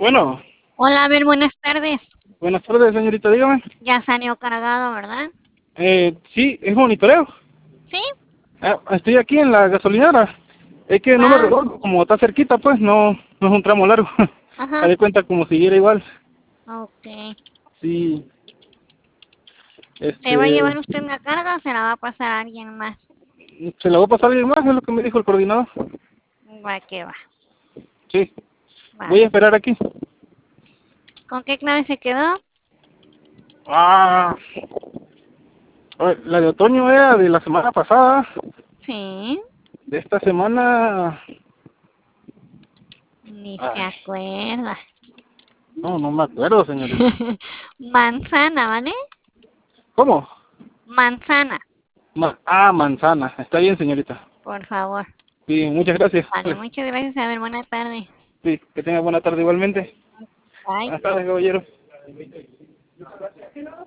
Bueno, Hola, a ver, buenas tardes. buenas tardes, señorita, dígame. Ya salió cargado, ¿verdad? Sí, es monitoreo. Sí, Estoy aquí en la gasolinera. Es que no me va. recuerdo, como está cerquita, pues no es un tramo largo. Me Ajá. di cuenta como siguiera igual. Ok. Sí, ¿Se va a este, llevar usted la carga o se la va a pasar a alguien más? se la voy a pasar a alguien más, es lo que me dijo el coordinador. Va que va. Sí, Va. voy a esperar aquí. ¿Con qué clave se quedó? Ah, la de otoño era de la semana pasada. Sí. De esta semana, Ni se ay, acuerda. no me acuerdo, señorita. Manzana, ¿vale? ¿Cómo? Manzana, Manzana. Está bien, señorita. por favor. Sí, muchas gracias. Vale, muchas gracias. A ver, buena tarde. Sí, que tenga buena tarde igualmente. Bye. Buenas tardes, caballero.